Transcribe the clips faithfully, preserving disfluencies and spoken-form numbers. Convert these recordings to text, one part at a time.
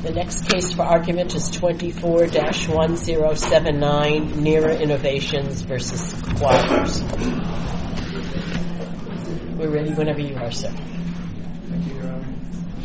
The next case for argument is twenty-four dash one zero seven nine, Nira Innovations versus Quires. We're ready whenever you are, sir. Thank you, Your Honor.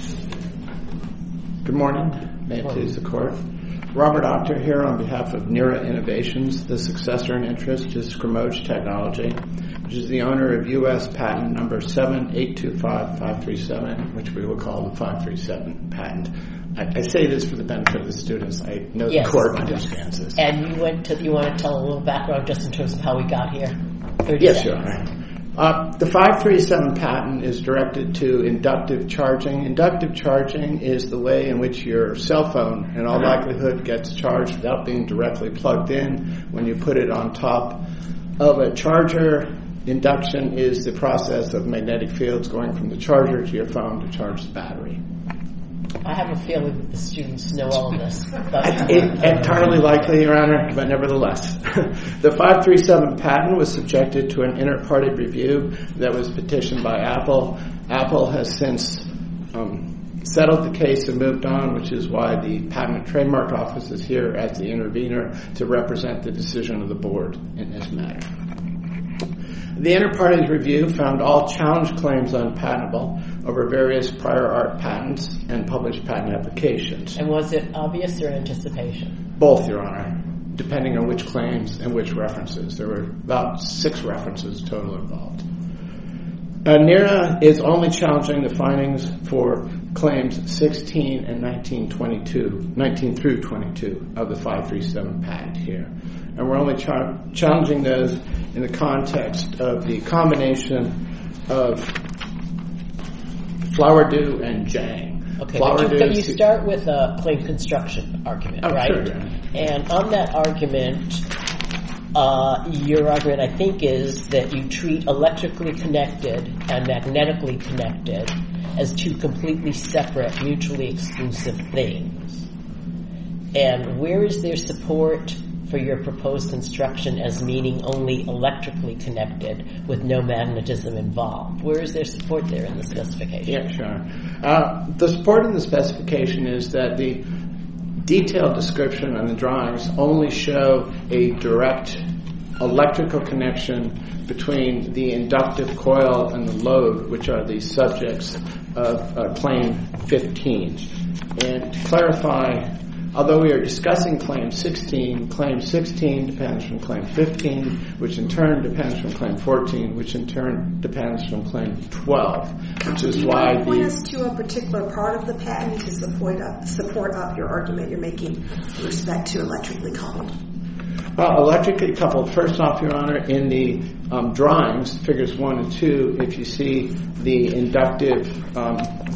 Good morning. May it please the Court. Robert Octor here on behalf of Nira Innovations, the successor in interest to Scrimoj Technology, which is the owner of U S patent number seven eight two five five three seven, which we will call the five three seven patent. I, I say this for the benefit of the students. I know yes. The Court understands this. And you went to, you want to tell a little background just in terms of how we got here? Yes, Your Honor. Uh, the five three seven patent is directed to inductive charging. Inductive charging is the way in which your cell phone, in all likelihood, gets charged without being directly plugged in. When you put it on top of a charger, induction is the process of magnetic fields going from the charger to your phone to charge the battery. I have a feeling that the students know all of this. But it, entirely likely, Your Honor, but nevertheless. The five three seven patent was subjected to an inter-party review that was petitioned by Apple. Apple has since um, settled the case and moved on, which is why the Patent and Trademark Office is here as the intervener to represent the decision of the board in this matter. The inter-parties review found all challenged claims unpatentable over various prior art patents and published patent applications. And was it obvious or anticipation? Both, Your Honor, depending on which claims and which references. There were about six references total involved. Uh, Nira is only challenging the findings for claims sixteen and nineteen twenty-two, nineteen through twenty-two of the five three seven patent here. And we're only char- challenging those in the context of the combination of Flowerdew and Jang. Okay, but you, but you start with a claim construction argument, oh, right? Sure, yeah. And on that argument, uh, your argument, I think, is that you treat electrically connected and magnetically connected as two completely separate, mutually exclusive things. And where is there support for your proposed construction as meaning only electrically connected with no magnetism involved? Where is there support there in the specification? Yeah, sure. Uh, the support in the specification is that the detailed description and the drawings only show a direct electrical connection between the inductive coil and the load, which are the subjects of uh, Claim fifteen. And to clarify, although we are discussing Claim sixteen, Claim sixteen depends from Claim fifteen, which in turn depends from Claim fourteen, which in turn depends from Claim twelve, which is why the... Can you point us to a particular part of the patent to support up, support up your argument you're making with respect to electrically coupled? Well, electrically coupled, first off, Your Honor, in the um, drawings, figures one and two, if you see the inductive... Um,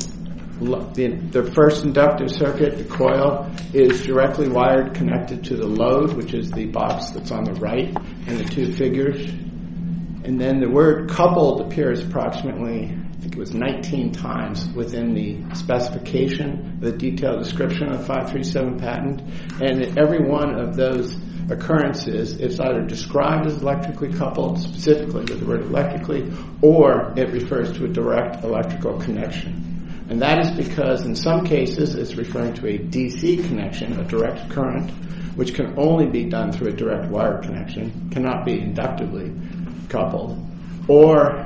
The, the first inductive circuit, the coil, is directly wired connected to the load, which is the box that's on the right in the two figures. And then the word coupled appears approximately, I think it was nineteen times within the specification, the detailed description of the five three seven patent. And in every one of those occurrences, it's either described as electrically coupled, specifically with the word electrically, or it refers to a direct electrical connection. And that is because in some cases it's referring to a D C connection, a direct current, which can only be done through a direct wire connection, cannot be inductively coupled. Or...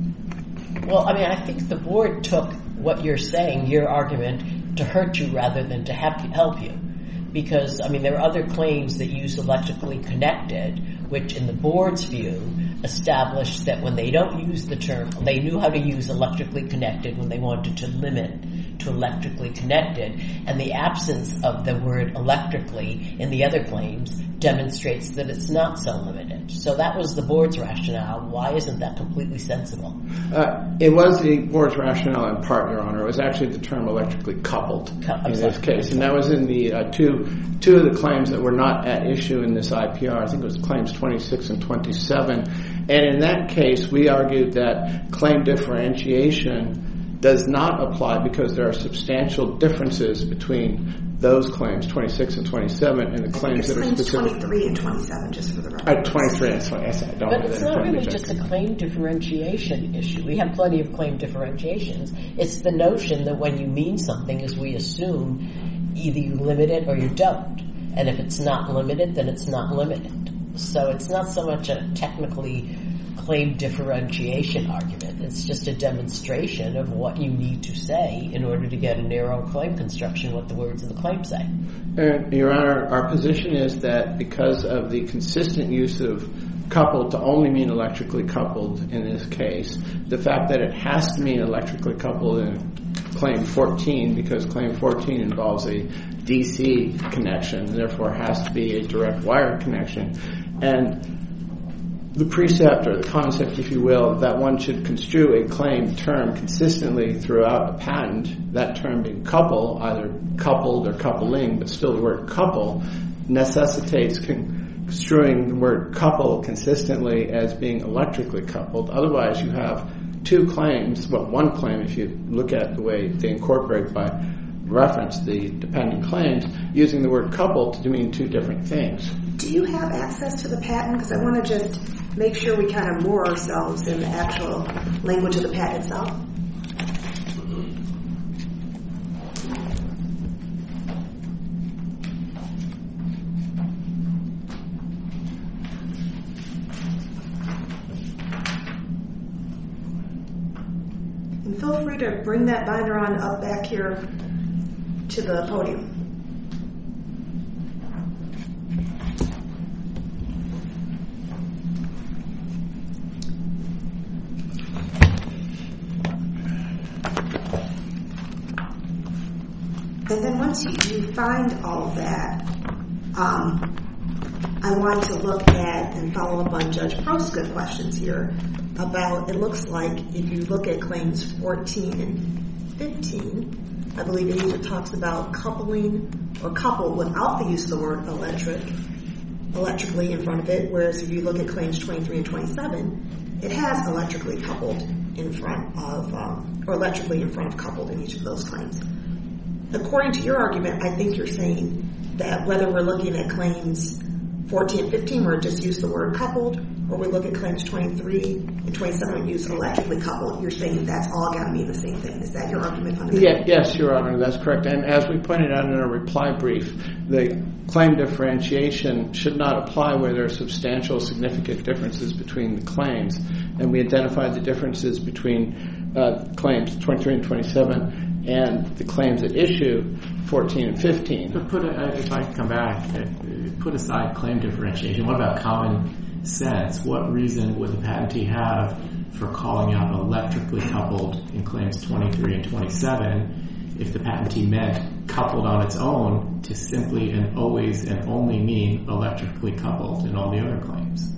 Well, I mean, I think the board took what you're saying, your argument, to hurt you rather than to help you. Because, I mean, there are other claims that use electrically connected, which in the board's view established that when they don't use the term, they knew how to use electrically connected when they wanted to limit to electrically connected, and the absence of the word electrically in the other claims demonstrates that it's not so limited. So that was the board's rationale. Why isn't that completely sensible? Uh, it was the board's rationale in part, Your Honor. It was actually the term electrically coupled Co- in this case, and that was in the uh, two two of the claims that were not at issue in this I P R. I think it was claims twenty-six and twenty-seven. And in that case, we argued that claim differentiation does not apply because there are substantial differences between those claims, twenty-six and twenty-seven, and the claims that are claims specific. twenty-three and twenty-seven, just for the record. Uh, twenty-three and twenty-seven. I don't but have it's that not really just a claim differentiation issue. We have plenty of claim differentiations. It's the notion that when you mean something, as we assume, either you limit it or you don't. And if it's not limited, then it's not limited. So it's not so much a technically claim differentiation argument. It's just a demonstration of what you need to say in order to get a narrow claim construction, what the words of the claim say. And, Your Honor, our position is that because of the consistent use of coupled to only mean electrically coupled in this case, the fact that it has to mean electrically coupled in Claim fourteen, because Claim fourteen involves a D C connection, therefore has to be a direct wire connection, and the precept or the concept, if you will, that one should construe a claim term consistently throughout a patent, that term being couple, either coupled or coupling, but still the word couple, necessitates construing the word couple consistently as being electrically coupled. Otherwise, you have two claims, well, one claim if you look at the way they incorporate by reference the dependent claims, using the word coupled to mean two different things. Do you have access to the patent? Because I want to just make sure we kind of moor ourselves in the actual language of the patent itself. And feel free to bring that binder on up back here to the podium. And then once you, you find all of that, um, I want to look at and follow up on Judge Prost's good questions here about, it looks like if you look at claims fourteen and fifteen, I believe it either talks about coupling or coupled without the use of the word electric, electrically in front of it, whereas if you look at claims twenty-three and twenty-seven, it has electrically coupled in front of, um, or electrically in front of coupled in each of those claims. According to your argument, I think you're saying that whether we're looking at claims fourteen and fifteen where it just use the word coupled, or we look at claims twenty-three and twenty-seven and use electrically coupled, you're saying that's all got to mean the same thing. Is that your argument? On yeah, yes, Your Honor, that's correct. And as we pointed out in our reply brief, the claim differentiation should not apply where there are substantial, significant differences between the claims. And we identified the differences between uh, claims twenty-three and twenty-seven and the claims at issue fourteen and fifteen. But put a, if I come back, put aside claim differentiation, what about common sense? What reason would the patentee have for calling out electrically coupled in claims twenty-three and twenty-seven if the patentee meant coupled on its own to simply and always and only mean electrically coupled in all the other claims?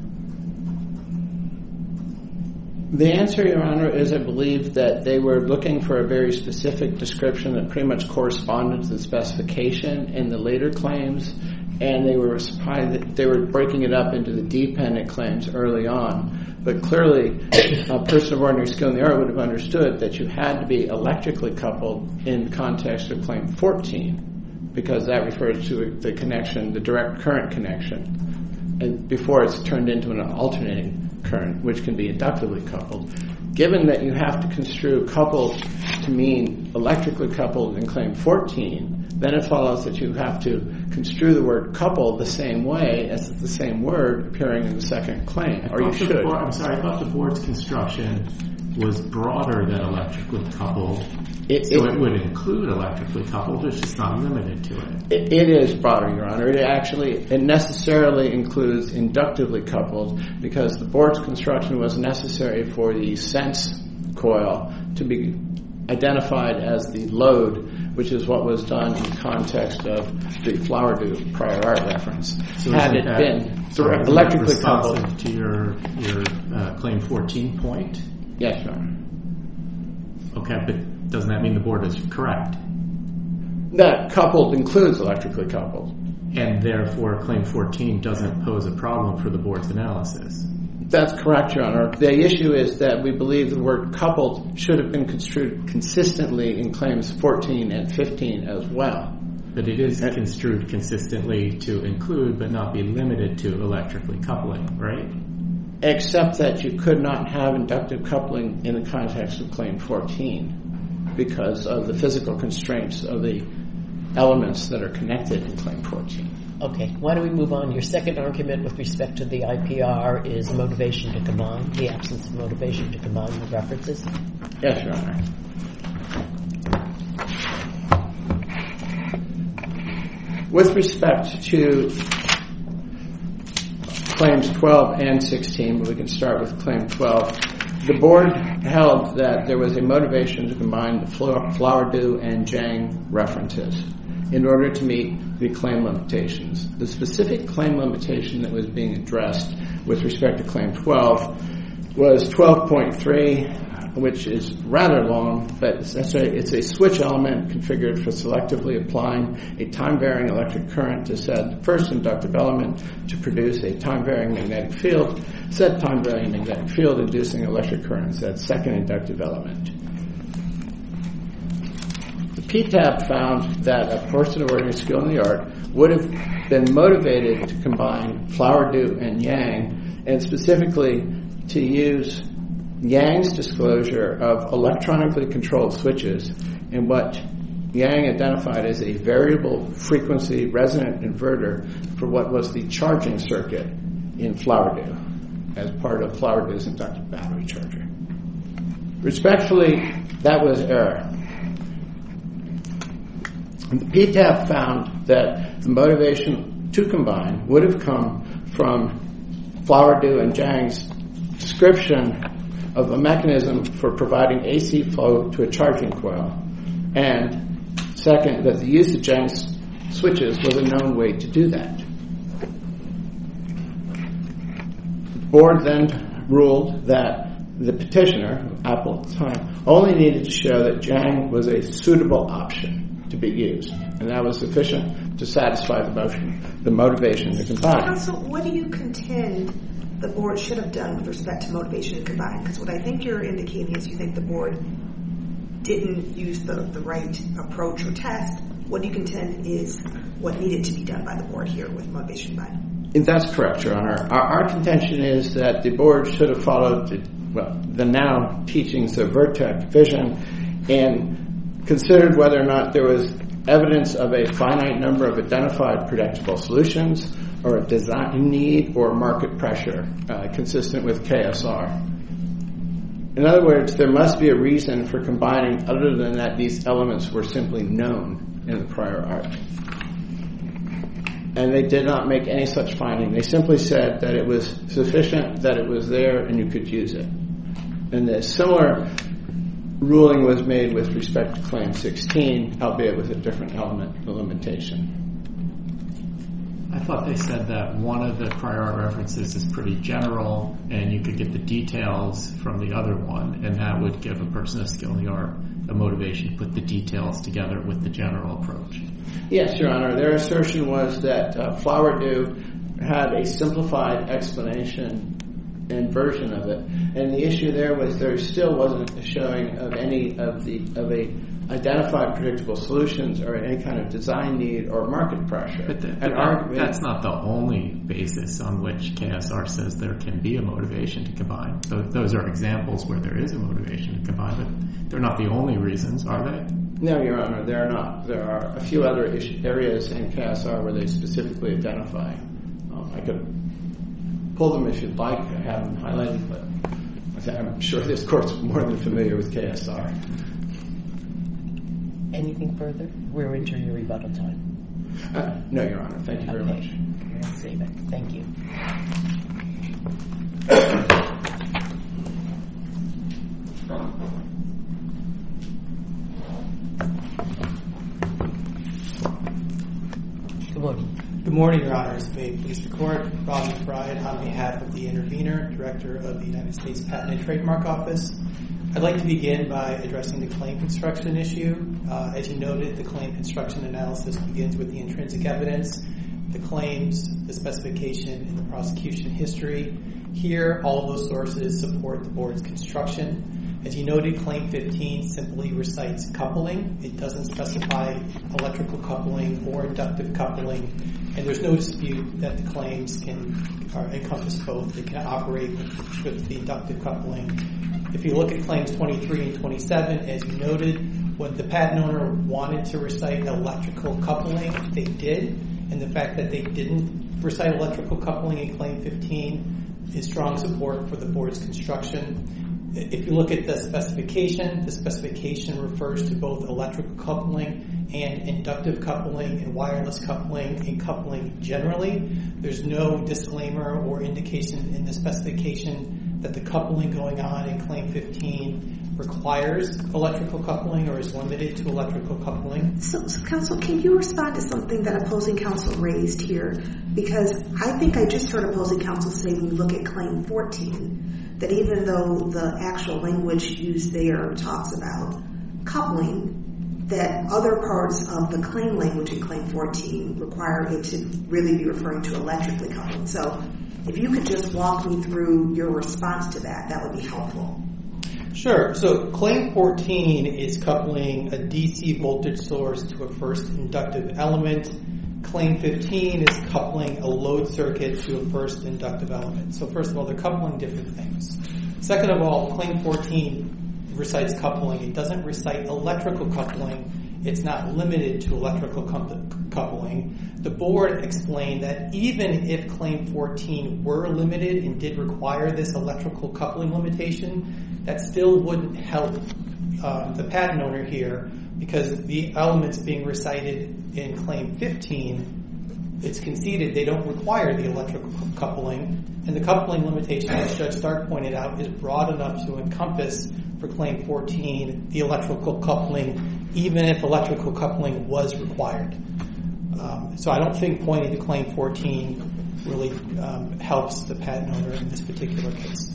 The answer, Your Honor, is I believe that they were looking for a very specific description that pretty much corresponded to the specification in the later claims, and they were surprised that they were breaking it up into the dependent claims early on. But clearly, a person of ordinary skill in the art would have understood that you had to be electrically coupled in the context of claim fourteen, because that refers to the connection, the direct current connection, and before it's turned into an alternating current, which can be inductively coupled. Given that you have to construe coupled to mean electrically coupled in claim fourteen, then it follows that you have to construe the word coupled the same way as the same word appearing in the second claim, or you should. Board, I'm sorry, I thought the board's construction was broader than electrically coupled. It, so it, it would include electrically coupled, it's just not limited to it. it. It is broader, Your Honor. It actually, it necessarily includes inductively coupled because the board's construction was necessary for the sense coil to be identified as the load, which is what was done in the context of the Flowerdew prior art reference. So had it that, been sorry, electrically responsive coupled to your your uh, claim fourteen point? Yes, Your Honor. Okay, but doesn't that mean the board is correct? That coupled includes electrically coupled. And therefore, claim fourteen doesn't pose a problem for the board's analysis. That's correct, Your Honor. The issue is that we believe the word coupled should have been construed consistently in claims fourteen and fifteen as well. But it is construed consistently to include but not be limited to electrically coupling, right? Except that you could not have inductive coupling in the context of claim fourteen because of the physical constraints of the elements that are connected in Claim fourteen. Okay, why don't we move on? Your second argument with respect to the I P R is motivation to combine, the absence of motivation to combine the references. Yes, Your Honor. With respect to Claims twelve and sixteen, we can start with Claim twelve. The board held that there was a motivation to combine the Flowerdew and Jang references in order to meet the claim limitations. The specific claim limitation that was being addressed with respect to Claim twelve was twelve point three, which is rather long, but it's a, it's a switch element configured for selectively applying a time-varying electric current to said first inductive element to produce a time-varying magnetic field, said time-varying magnetic field inducing electric current in said second inductive element. The P T A B found that a person of ordinary skill in the art would have been motivated to combine Flowerdew and Yang, and specifically to use Yang's disclosure of electronically controlled switches in what Yang identified as a variable frequency resonant inverter for what was the charging circuit in Flowerdew as part of Flowerdew's inductive battery charger. Respectfully, that was error. The P T A B found that the motivation to combine would have come from Flowerdew and Jang's description of a mechanism for providing A C flow to a charging coil, and second, that the use of Jang's switches was a known way to do that. The board then ruled that the petitioner, Apple at the time, only needed to show that Jang was a suitable option to be used, and that was sufficient to satisfy the motion, the motivation to combine. Counsel, what do you contend the board should have done with respect to motivation to combine? Because what I think you're indicating is you think the board didn't use the, the right approach or test. What do you contend is what needed to be done by the board here with motivation to combine? That's correct, Your Honor. Our, our contention is that the board should have followed the, well, the now teachings of Vertex Vision and considered whether or not there was evidence of a finite number of identified predictable solutions or a design need or market pressure uh, consistent with K S R. In other words, there must be a reason for combining other than that these elements were simply known in the prior art. And they did not make any such finding. They simply said that it was sufficient, that it was there, and you could use it. And a similar ruling was made with respect to Claim sixteen, albeit with a different element, the limitation. I thought they said that one of the prior art references is pretty general, and you could get the details from the other one, and that would give a person of skill in the art a motivation to put the details together with the general approach. Yes, Your Honor. Their assertion was that uh, Flowerdew had a simplified explanation and version of it, and the issue there was there still wasn't a showing of any of the of a identified predictable solutions or any kind of design need or market pressure. But, the, but and that, our, that's not the only basis on which K S R says there can be a motivation to combine. Those, those are examples where there is a motivation to combine, but they're not the only reasons, are they? No, Your Honor, they are not. There are a few other issue, areas in K S R where they specifically identify. Um, I could pull them if you'd like. I have them highlighted, but I'm sure this court's more than familiar with K S R. Anything further? We're into your rebuttal time. Uh, no, Your Honor. Thank you very okay. much. We'll save it. Thank you. Good morning. Good morning, Your Honors. May it please the Court. Bob McBride on behalf of the intervener, Director of the United States Patent and Trademark Office. I'd like to begin by addressing the claim construction issue. Uh, as you noted, the claim construction analysis begins with the intrinsic evidence, the claims, the specification, and the prosecution history. Here, all of those sources support the Board's construction. As you noted, Claim fifteen simply recites coupling. It doesn't specify electrical coupling or inductive coupling, and there's no dispute that the claims can uh, encompass both. They can operate with, with the inductive coupling. If you look at Claims twenty-three and twenty-seven, as you noted, When the patent owner wanted to recite electrical coupling, they did, and the fact that they didn't recite electrical coupling in Claim fifteen is strong support for the board's construction. If you look at the specification, the specification refers to both electrical coupling and inductive coupling and wireless coupling and coupling generally. There's no disclaimer or indication in the specification that the coupling going on in Claim fifteen requires electrical coupling or is limited to electrical coupling. So, so, counsel, can you respond to something that opposing counsel raised here? Because I think I just heard opposing counsel say when we look at Claim fourteen, that even though the actual language used there talks about coupling, that other parts of the claim language in Claim fourteen require it to really be referring to electrically coupling. So if you could just walk me through your response to that, that would be helpful. Sure. So Claim fourteen is coupling a D C voltage source to a first inductive element. Claim fifteen is coupling a load circuit to a first inductive element. So first of all, they're coupling different things. Second of all, Claim fourteen recites coupling. It doesn't recite electrical coupling. It's not limited to electrical coupling. The board explained that even if Claim fourteen were limited and did require this electrical coupling limitation, that still wouldn't help uh, the patent owner here, because the elements being recited in Claim fifteen, it's conceded they don't require the electrical coupling, and the coupling limitation, as Judge Stark pointed out, is broad enough to encompass for Claim fourteen the electrical coupling, even if electrical coupling was required. Um, so I don't think pointing to Claim fourteen really um, helps the patent owner in this particular case.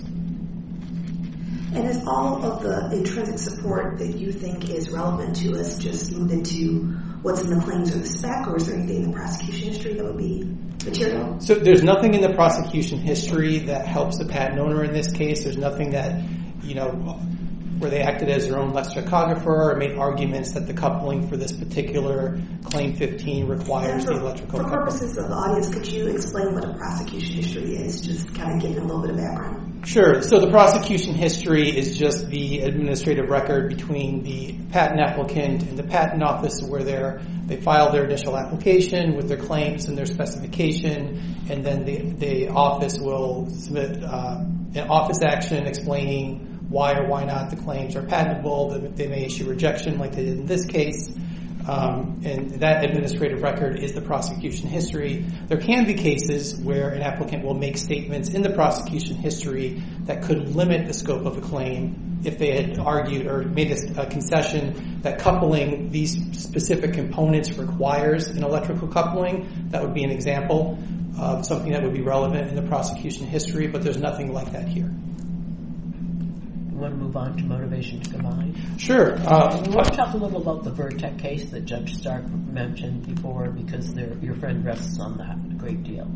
And is all of the intrinsic support that you think is relevant to us just limited to what's in the claims or the spec, or is there anything in the prosecution history that would be material? So there's nothing in the prosecution history that helps the patent owner in this case. There's nothing that, you know, where they acted as their own lexicographer or made arguments that the coupling for this particular Claim fifteen requires for, the electrical for coupling. For purposes of the audience, could you explain what a prosecution history is, just kind of giving a little bit of background? Sure. So the prosecution history is just the administrative record between the patent applicant and the patent office, where they're, they file their initial application with their claims and their specification, and then the, the office will submit uh, an office action explaining why or why not the claims are patentable. They may issue rejection like they did in this case. Um, and that administrative record is the prosecution history. There can be cases where an applicant will make statements in the prosecution history that could limit the scope of a claim if they had argued or made a, a concession that coupling these specific components requires an electrical coupling. That would be an example of something that would be relevant in the prosecution history, but there's nothing like that here. You want to move on to motivation to combine? Sure. Uh, we want to talk a little about the Vertec case that Judge Stark mentioned before, because your friend rests on that a great deal.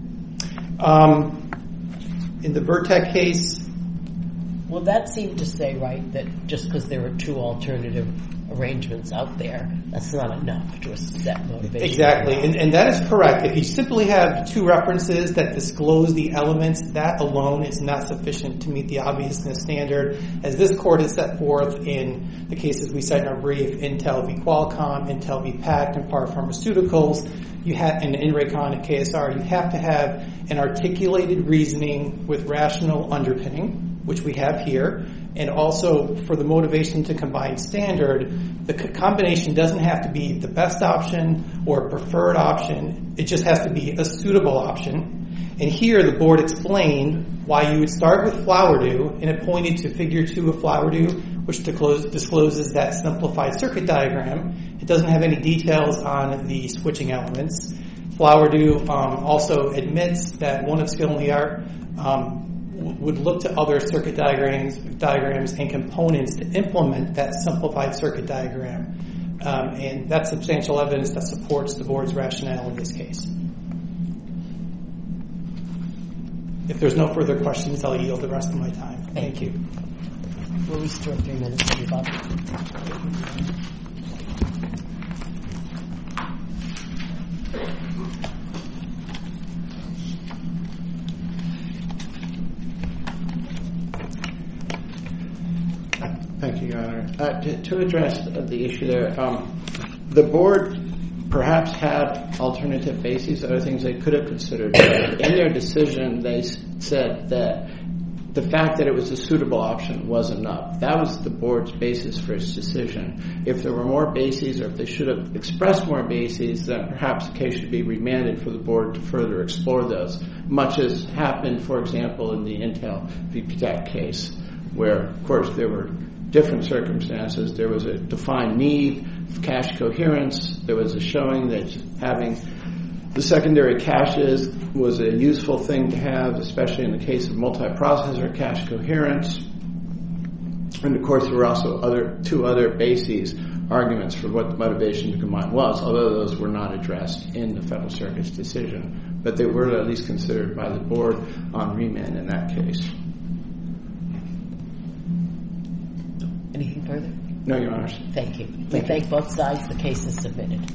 Um, in the Vertec case... Well, that seemed to say, right, that just because there were two alternative arrangements out there, that's not enough to set motivation. Exactly, and, and that is correct. If you simply have two references that disclose the elements, that alone is not sufficient to meet the obviousness standard, as this court has set forth in the cases we cite in our brief, Intel v. Qualcomm, Intel v. Pact, and Par Pharmaceuticals, you have, and Inraycon and K S R, you have to have an articulated reasoning with rational underpinning, which we have here, and also for the motivation to combine standard, the c- combination doesn't have to be the best option or a preferred option. It just has to be a suitable option. And here the board explained why you would start with Flowerdew, and it pointed to figure two of Flowerdew, which discloses that simplified circuit diagram. It doesn't have any details on the switching elements. Flowerdew um, also admits that one of skill in the art um, would look to other circuit diagrams, diagrams and components to implement that simplified circuit diagram. Um, and that's substantial evidence that supports the board's rationale in this case. If there's no further questions, I'll yield the rest of my time. Thank you. We'll restore three minutes, everybody. Thank you, Your Your Honor. Uh, to, to address the issue there, um, the board perhaps had alternative bases, other things they could have considered. In their decision, they said that the fact that it was a suitable option was enough. That was the board's basis for its decision. If there were more bases, or if they should have expressed more bases, then perhaps the case should be remanded for the board to further explore those, much as happened, for example, in the Intel v. P T A C case, where, of course, there were different circumstances. There was a defined need of cache coherence. There was a showing that having the secondary caches was a useful thing to have, especially in the case of multiprocessor cache coherence. And of course, there were also other two other bases, arguments for what the motivation to combine was, although those were not addressed in the Federal Circuit's decision. But they were at least considered by the board on remand in that case. Anything further? No, Your Honors. Thank you. We thank both sides. The case is submitted.